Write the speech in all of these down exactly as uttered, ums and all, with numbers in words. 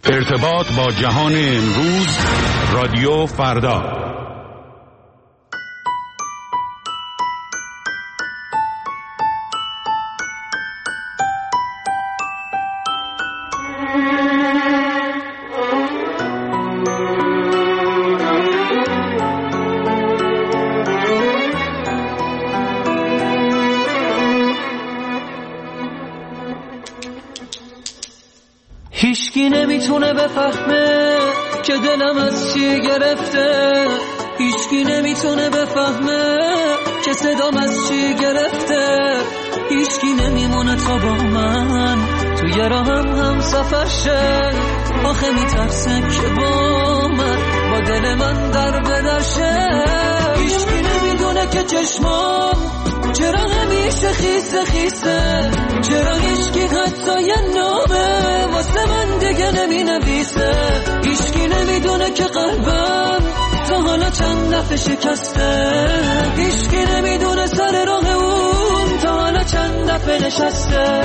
ارتباط با جهان امروز، رادیو فردا. هیچکی نمیتونه بفهمه که دلم از چی گرفته، هیچکی نمیتونه بفهمه که صدام از چی گرفته، هیچکی نمیمونه تا با من توی راهم هم سفر شه. آخه میترسه که با من با دل من در بدر شه. هیچکی نمیدونه که چشمام چرا همیشه خیسه خیسه، چرا هیچکی حتی یه نامه واسه من دیگه نمی نویسه. هیچکی نمیدونه که قلبم تا حالا چند دفعه شکسته، هیچکی نمیدونه سر راه اون تا حالا چند دفعه نشسته.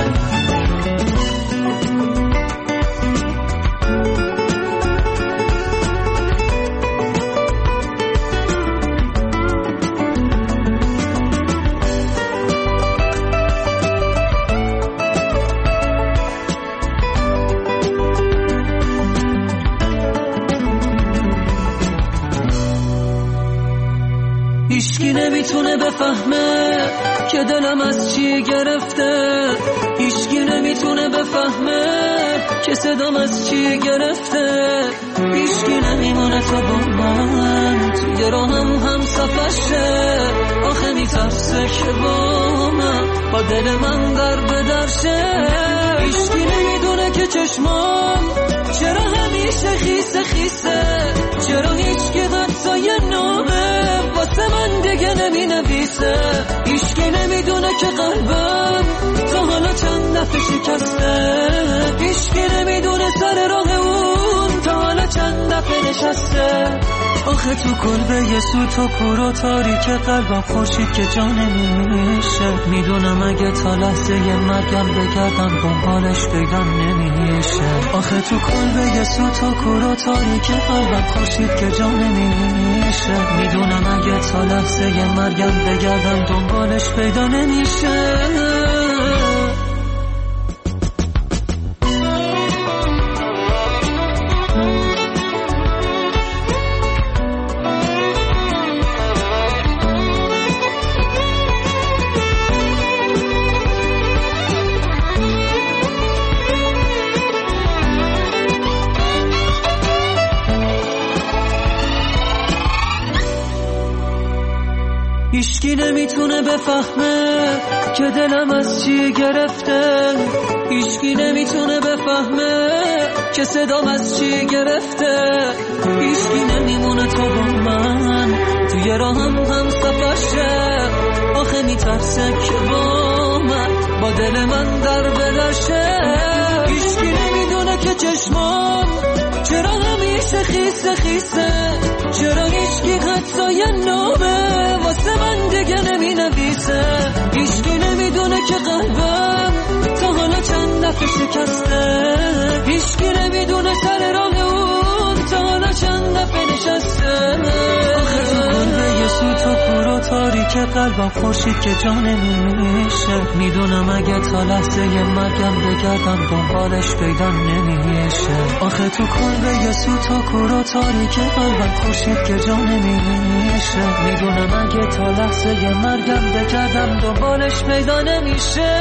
هیچکی نمیتونه بفهمه که دلم از چی گرفته، هیچکی نمیتونه بفهمه که صدام از چی گرفته، هیچکی نمیمونه تا با من توی راهم هم سفر شه. آخه میترسه که با من با دل من در بدر شه. هیچکی نمیدونه که چشمام چرا همیشه خیسه خیسه، چرا هیچکی حتی یه نامه واسه من دیگه نمی نویسه. هیچکی نمیدونه که قلبم تا حالا چند دفعه شکسته، هیچکی نمیدونه سر راه اون تا حالا چند دفعه نشسته. آخه تو کلبه یه سوت و کور و تاریک قلبم خورشید که جا نمیشه. میدونم اگه تا لحظه یه مرگم بگردم دنبالش پیدا نمیشه. آخه تو کلبه یه سوت و کور و تاریک قلبم خورشید که جا نمیشه. میدونم اگه تا لحظه یه مرگم بگردم دنبالش پیدا نمیشه. هیچکی نمیتونه بفهمه که دلم از چی گرفته، هیچکی نمیتونه بفهمه که صدام از چی گرفته، هیچکی نمیمونه تا با من توی راهم هم سفر شه. آخه میترسه که با من با دل من در بدر شه. هیچکی نمیدونه که چشمام چرا همیشه خیسه خیسه، چرا هیچکی حتی یه نامه واسه من دیگه نمی نویسه. هیچکی نمیدونه که قلبم تا حالا چند دفعه شکسته، هیچکی نمیدونه سر راه اون تا حالا چند دفعه نشسته. آخه تو کلبه یه سوت و کور و تاریک قلبم خورشید که جا نمیشه. میدونم اگه تا لحظه یه مرگم بگردم دنبالش پیدا نمیشه. آخه تو کلبه یه سوت و کور و تاریک قلبم خورشید که جا نمیشه. میدونم اگه تا لحظه یه مرگم بگردم دنبالش پیدا نمیشه.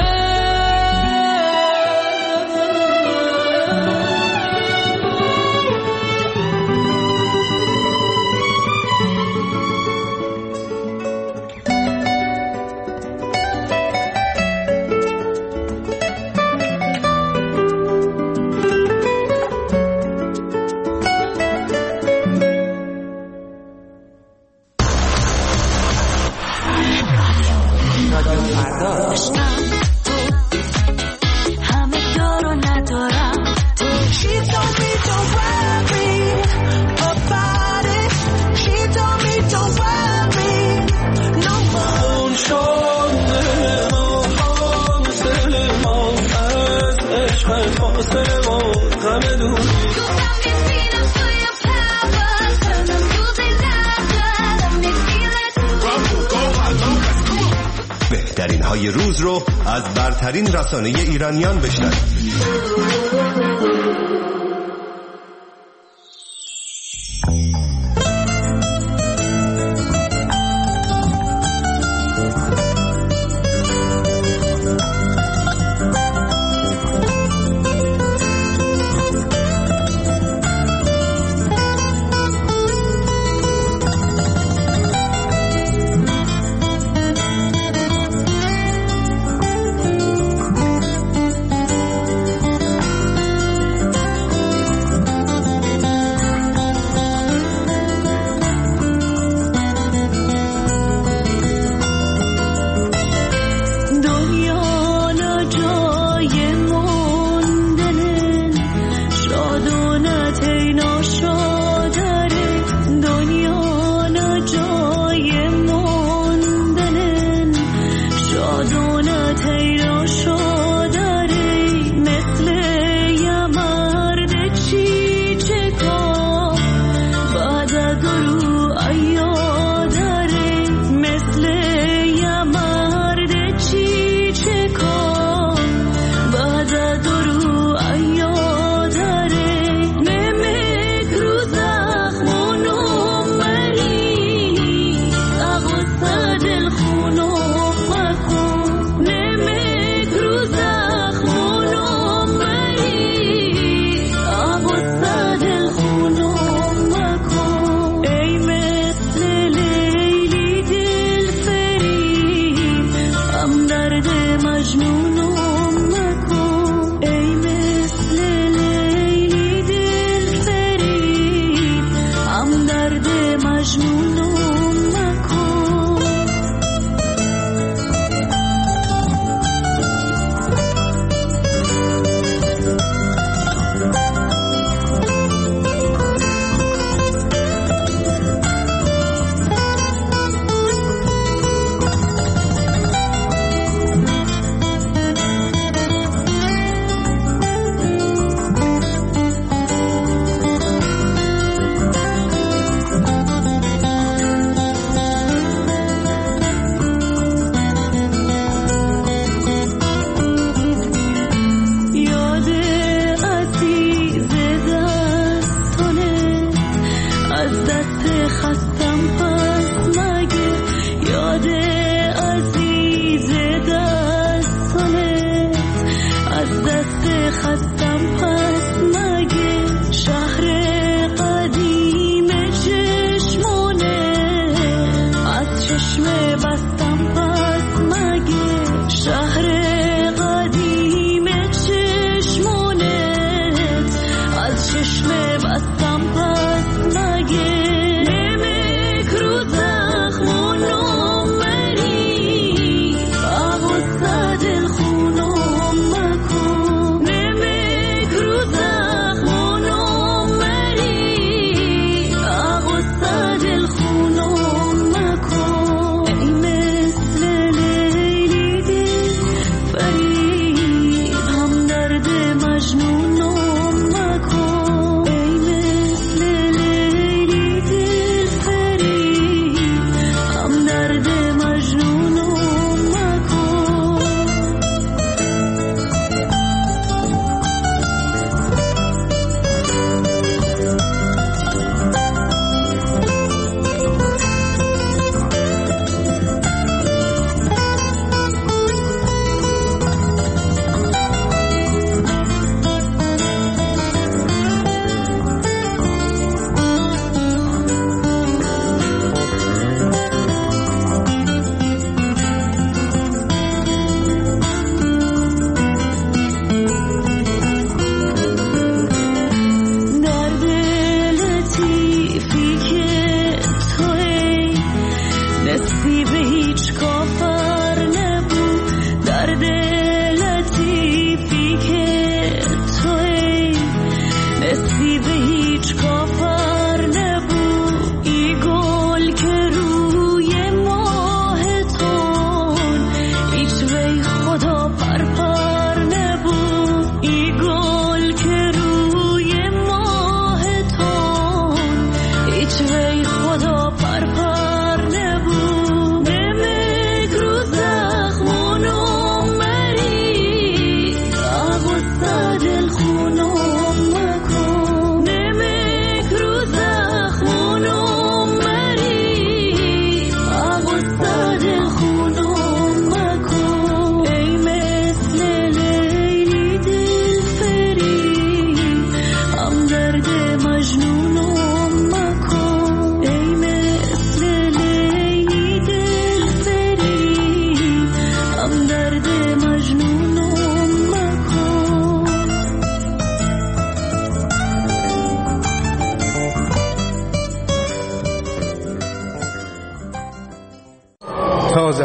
های روز رو از برترین رسانه ایرانیان بشنوید.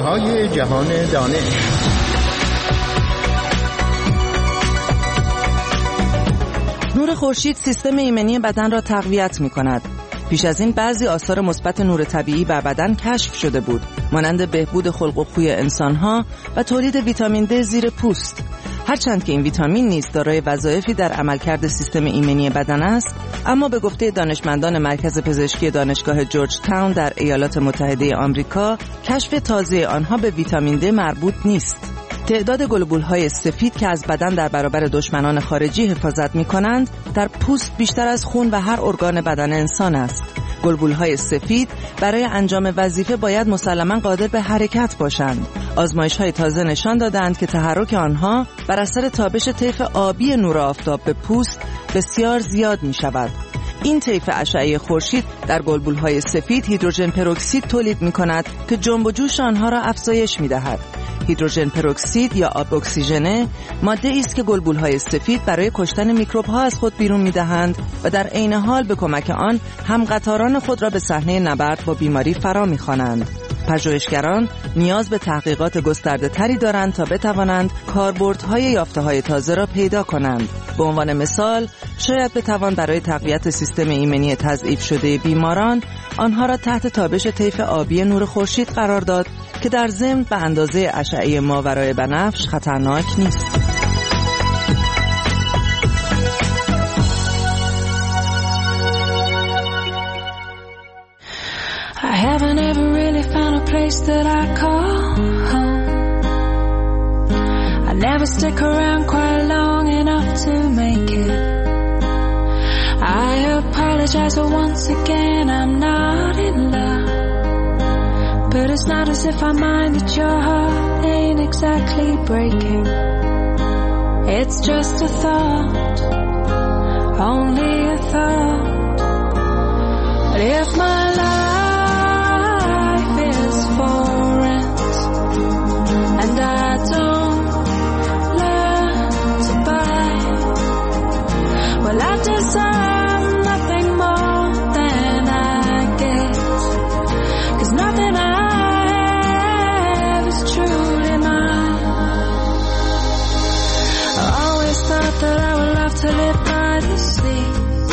های جهان دانش. نور خورشید سیستم ایمنی بدن را تقویت می‌کند. پیش از این بعضی آثار مثبت نور طبیعی بر بدن کشف شده بود، مانند بهبود خلق و خوی انسان‌ها و تولید ویتامین د زیر پوست. هرچند که این ویتامین نیز دارای وظایفی در عملکرد سیستم ایمنی بدن است، اما به گفته دانشمندان مرکز پزشکی دانشگاه جورج تاون در ایالات متحده آمریکا، کشف تازه آنها به ویتامین د مربوط نیست. تعداد گلبول‌های سفید که از بدن در برابر دشمنان خارجی حفاظت می‌کنند، در پوست بیشتر از خون و هر ارگان بدن انسان است. گلبول‌های سفید برای انجام وظیفه باید مسلماً قادر به حرکت باشند. آزمایش‌های تازه نشان دادند که تحرک آنها بر اثر تابش طیف آبی نور آفتاب به پوست بسیار زیاد می‌شود. این طیف اشعه خورشید در گلبول‌های سفید هیدروژن پروکسید تولید می‌کند که جنب و جوش آنها را افزایش می‌دهد. هیدروژن پروکسید یا آب اکسیژنه ماده است که گلبول‌های سفید برای کشتن میکروب‌ها از خود بیرون می‌دهند و در عین حال به کمک آن هم قطاران خود را به صحنه نبرد با بیماری فرا می‌خوانند. پژوهشگران نیاز به تحقیقات گسترده‌تری دارند تا بتوانند کاربردهای یافته‌های تازه را پیدا کنند. به عنوان مثال، شاید بتوان برای تقویت سیستم ایمنی تضعیف شده بیماران آنها را تحت تابش طیف آبی نور خورشید قرار داد که در ضمن به اندازه اشعه ماورای بنفش خطرناک نیست. I haven't ever really found a place that I call home. I never stick around quite long enough to make it. I apologize for once again, I'm not in love. But it's not as if I mind that your heart ain't exactly breaking. It's just a thought, only a thought. But if my life is for rent and I don't learn to buy, well I deserve nothing more than I get, 'cause nothing I have is truly mine. I always thought that I would love to live by the sea,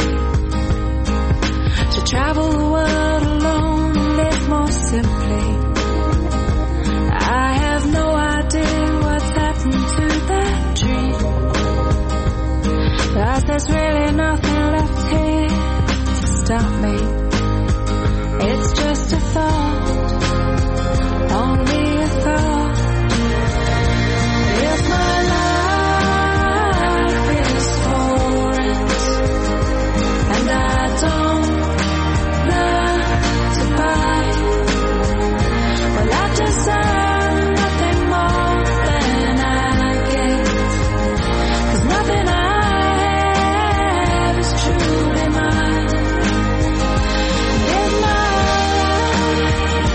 to travel the world alone and live more simply. I have no idea what's happened to that dream, but there's really nothing left here to stop me. It's just a thought, only a thought. If my life is for rent and I don't learn to buy, well I deserve nothing more than I get, 'cause nothing I have is truly mine. If my life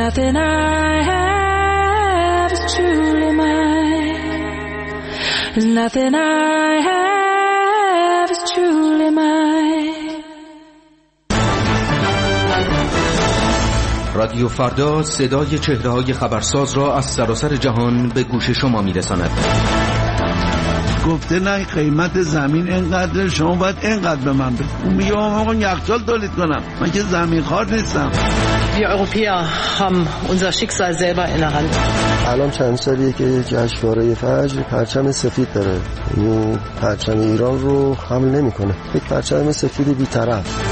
nothing I have is truly mine. There's nothing I have is truly mine. رادیو فردا صدای چهره‌های خبرساز را از سراسر جهان به گوش شما می‌رساند. گفته نه قیمت زمین اینقدر، شما باید اینقدر به من بده. اون میگه آقا یخچال تولید کنم، من که زمین خوار نیستم. Wir Europäer haben unser Schicksal selber in der Hand. الان چند سالیه که جشنواره فجر پرچم سفید داره، این پرچم ایران رو حمل نمی‌کنه، یک پرچم سفید بی‌طرف.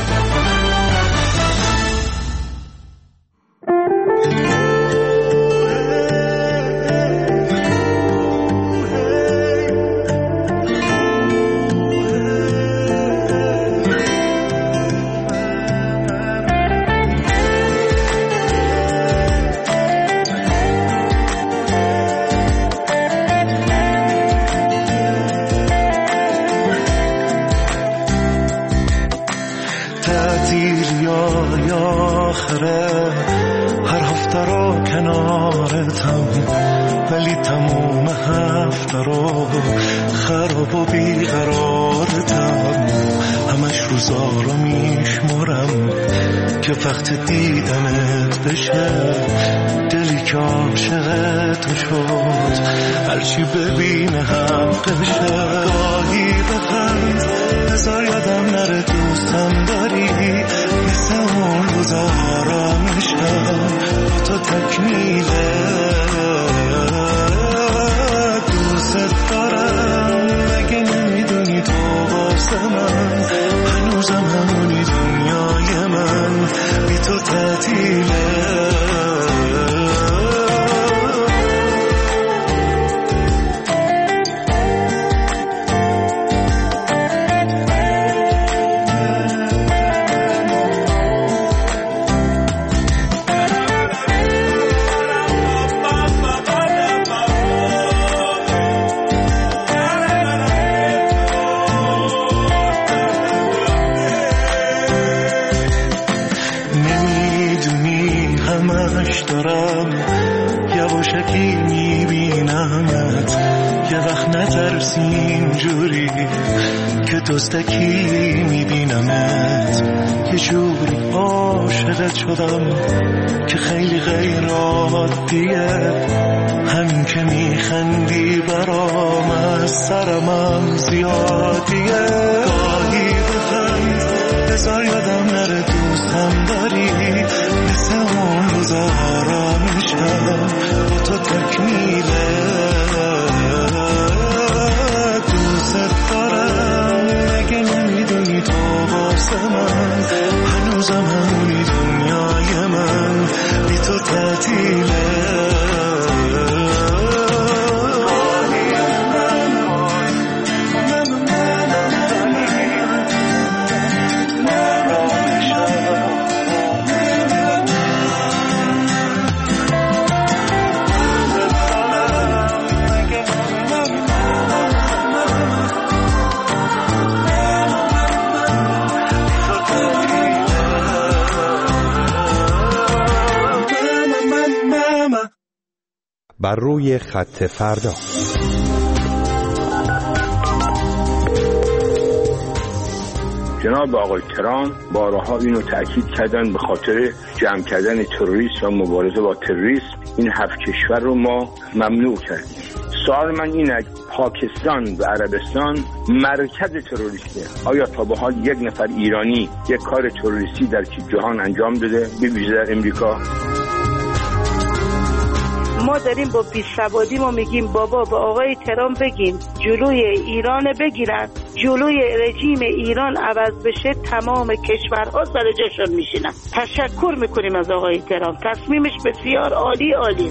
هر هفته رو کنارتم، ولی تموم هفته رو خراب و بیقرارتم. همش روزا رو میشمرم که وقت دیدنت بشه، دلی که عاشق تو شد هرچی ببینه حقشه. گاهی بخند بذار یادم نره دوستم داری، مثل اون روزا آرامشم با تو تکمیله. دوست دارم مگه نمیدونی تو واسه من هنوزم همونی، دنیای من بی تو تعطیله. دارم یواشکی میبینمت، یه وقت نترسی اینجوری که دوستکی میبینمت. یه جوری عاشقت شدم که خیلی غیر عادیه، همین که میخندی برام از سرمم زیادیه. گاهی بخند بذار یادم نره دوستم داری، مثل اون روزا آرامشم با تو تکمیله. دوست دارم مگه نمیدونی تو واسه من هنوزم همونی، دنیای من بی تو تعطیله. بر روی خط فردا. جناب آقای ترامپ بارها اینو تأکید کردن به خاطر جمع کردن تروریست و مبارزه با تروریسم این هفت کشور رو ما ممنوع کردیم. سوال من اینه، پاکستان و عربستان مرکز تروریسته، آیا تا به حال یک نفر ایرانی یک کار تروریستی در جهان انجام داده، به ویژه در امریکا؟ ما داریم با بی‌سوادی ما میگیم بابا با آقای ترامپ بگیم جلوی ایران بگیرن، جلوی رژیم ایران عوض بشه تمام کشورها سر جاشون میشینن. تشکر میکنیم از آقای ترامپ، تصمیمش بسیار عالی عالی.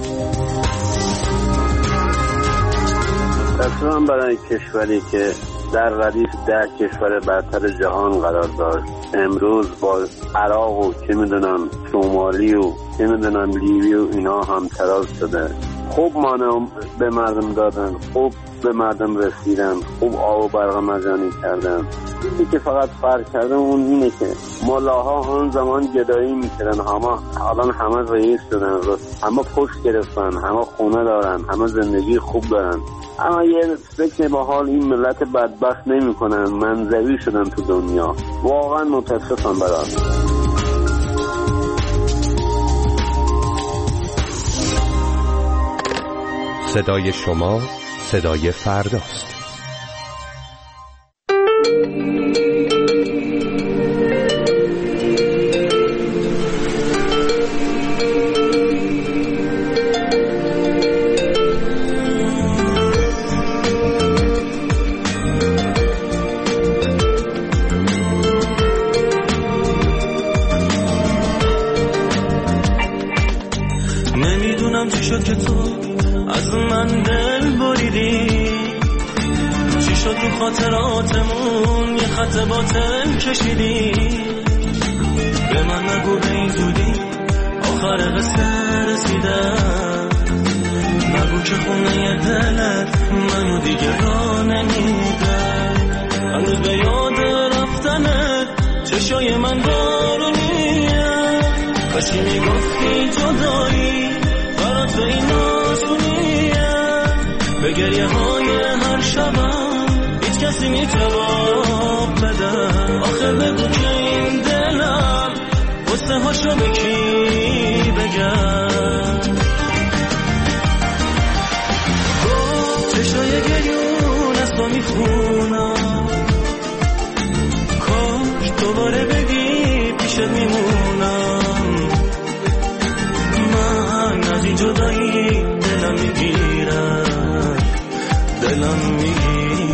تصمیم برای کشوری که در ردیف ده کشور برتر جهان قرار داشت امروز با عراق و چه میدونم شمالی و چه میدونم لیبی و اینا هم تراز شده. خوب مانع به مردم دادن، خوب به مردم رسیدن، خوب آب و برق مجانی کردن. چیزی که فقط فرق کرده اون اینه که ملاها آن زمان گدایی میکردن، همه الان همه رئیس شدن، همه پشت گرفتن، همه خونه دارن، همه زندگی خوب دارن. اما یه فکر با حال این ملت بدبخت نمی کنن، منزوی شدن تو دنیا. واقعا متاسفم برای صدای شما صدای فرداست. نمیدونم چی شد که تو از من دل بریدی، چی شد تو خاطراتمون یه خط باطل کشیدی. به من نگو به این زودی آخر قصه رسیدم، نگو که خونه دلت منو دیگه را نمیدم. هنوز به یاد رفتنت چشای من بارونیه، کاشی میگفتی جدایی برات به این آسونیه. به گریه های هر شبم هیچ کسی میتواب بده. آخه بگو که این دلم قصه هاشو به کی بگم. گفت چشای گریون از تو میخونم، کاش دوباره بگی پیشت میمونم. من از این جدایی دلم میگیرم، دلم میگیرم.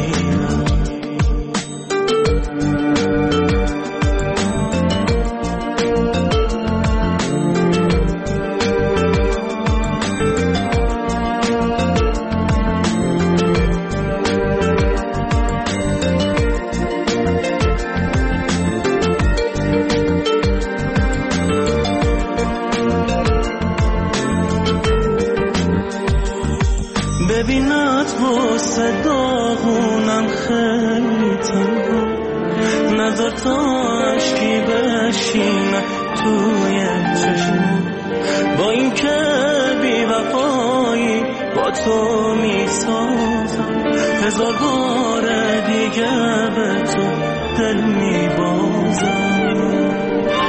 ببینت واسه داغونم خیلی تنها، نظر تا عشقی بشینه توی چشم. با این که بی وفایی با تو میسازم، هزار بار دیگه به تو دل میبازم.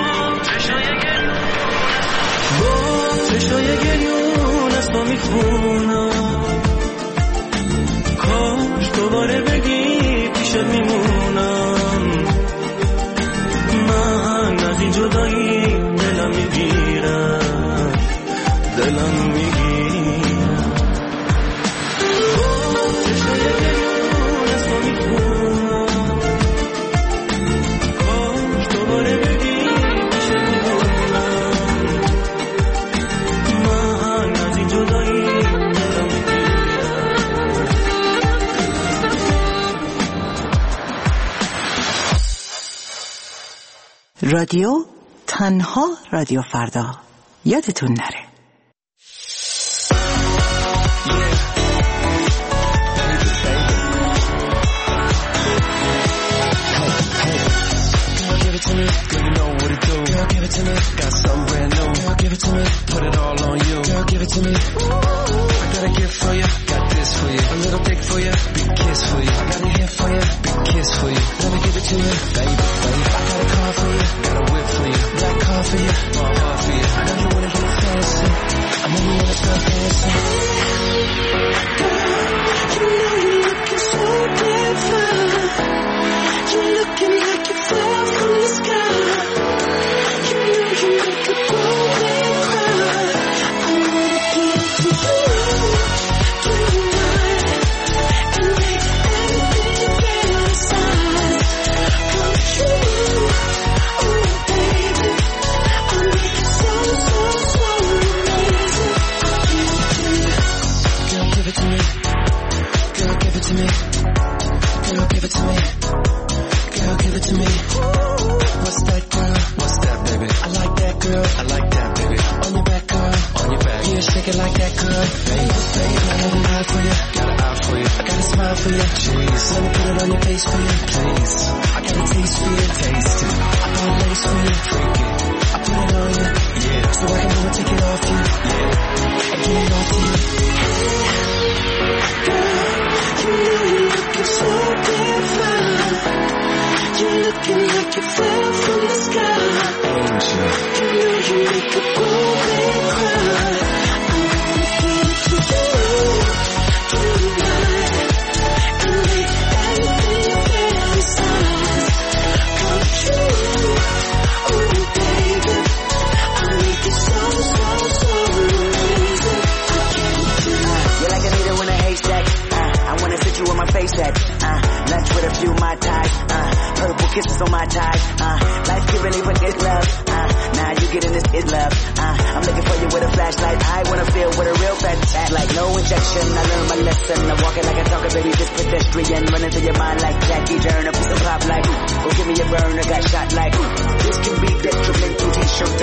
با چشای گریون از تو میخونم، کاش دوباره بگی پیشت میمونم. من از این جدایی دلم میگیرم، دلم میگیرم. چشای گریون از تو میخونم، کاش دوباره بگی پیشت میمونم. من از این جدایی دلم میگیرم. رادیو تنها رادیو فردا، یادتون نره. it like that, good. Baby, baby, I got an eye for you. Got an eye for you. I got a smile for you. Jeez, let me put it on your face for you, please. I got a taste for you, taste it. I got a lace for you, freak it. I put it on you, yeah. So I can never take it off you, yeah. And get it off you. Girl, you know you're looking so damn fine. You're looking like you fell from the sky. Angel, you know you make a grown man cry. I wanna give it to you tonight and make everything fantasize come true. Oh baby, I make it so so so amazing. I can't deny. You're like a needle in a haystack. Uh, I wanna sit you on my face at. Uh, lunch with a few my ties. Uh, purple kisses on my ties. Uh, life giving even is love. Uh, now you getting this is love. Uh, I'm looking for you with a flashlight. I wanna feel with a real fat tat. Like no injection, I learned my lesson. I'm walking like a talker, baby, just pedestrian. Running through your mind like Jackie Turner. Piece of pop like, oh give me a burner, got shot like, this can be detrimental. T-shirt